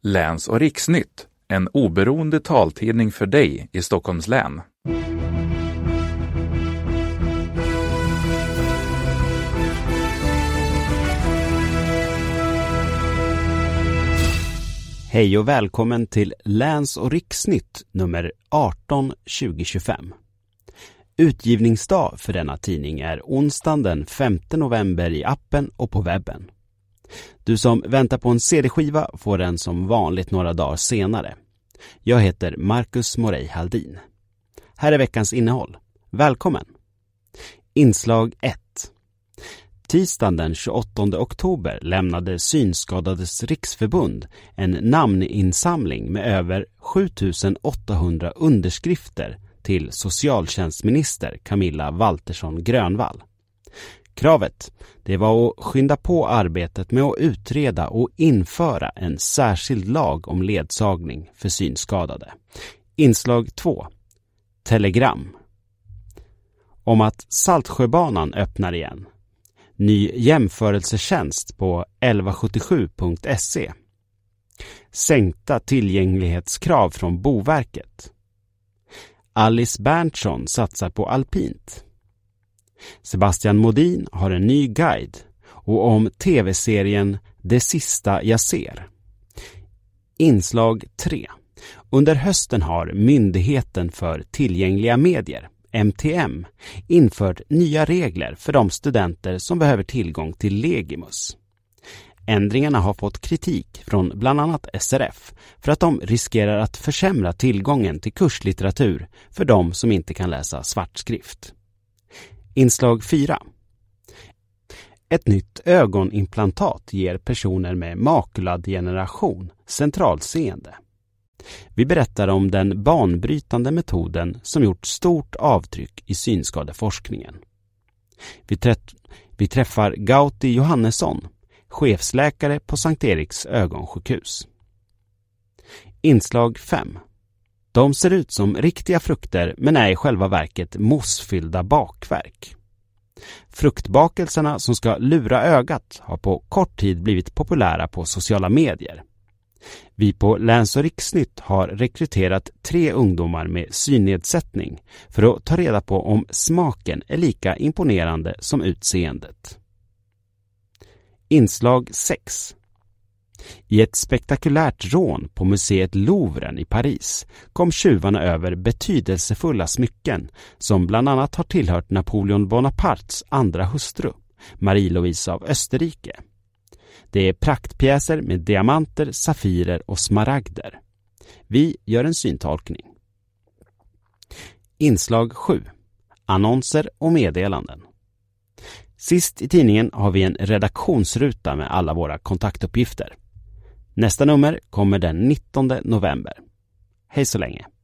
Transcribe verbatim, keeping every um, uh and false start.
Läns- och riksnytt, en oberoende taltidning för dig i Stockholms län. Hej och välkommen till Läns- och riksnytt nummer arton tjugo tjugofem. Utgivningsdag för denna tidning är onsdagen den femte november i appen och på webben. Du som väntar på en cd-skiva får den som vanligt några dagar senare. Jag heter Marcus Morey Haldin. Här är veckans innehåll. Välkommen! Inslag ett. Tisdagen den tjugoåttonde oktober lämnade Synskadades riksförbund en namninsamling med över sjutusen åttahundra underskrifter till socialtjänstminister Camilla Waltersson Grönvall. Kravet, det var att skynda på arbetet med att utreda och införa en särskild lag om ledsagning för synskadade. Inslag två. Telegram. Om att Saltsjöbanan öppnar igen. Ny jämförelsetjänst på elva sjuttiosju punkt se. Sänkta tillgänglighetskrav från Boverket. Alice Berntsson satsar på alpint. Sebastian Modin har en ny guide och om tv-serien Det sista jag ser. Inslag tre. Under hösten har Myndigheten för tillgängliga medier, M T M, infört nya regler för de studenter som behöver tillgång till Legimus. Ändringarna har fått kritik från bland annat S R F för att de riskerar att försämra tillgången till kurslitteratur för de som inte kan läsa svartskrift. Inslag fyra. Ett nytt ögonimplantat ger personer med makuladegeneration centralseende. Vi berättar om den banbrytande metoden som gjort stort avtryck i synskadeforskningen. Vi, träff- vi träffar Gauti Johannesson, chefsläkare på Sankt Eriks ögonsjukhus. Inslag fem. De ser ut som riktiga frukter men är i själva verket mossfyllda bakverk. Fruktbakelserna som ska lura ögat har på kort tid blivit populära på sociala medier. Vi på Läns- och riksnytt har rekryterat tre ungdomar med synnedsättning för att ta reda på om smaken är lika imponerande som utseendet. Inslag sex. I ett spektakulärt rån på museet Louvren i Paris kom tjuvarna över betydelsefulla smycken som bland annat har tillhört Napoleon Bonapartes andra hustru, Marie-Louise av Österrike. Det är praktpjäser med diamanter, safirer och smaragder. Vi gör en syntolkning. Inslag sju. Annonser och meddelanden. Sist i tidningen har vi en redaktionsruta med alla våra kontaktuppgifter. Nästa nummer kommer den nittonde november. Hej så länge!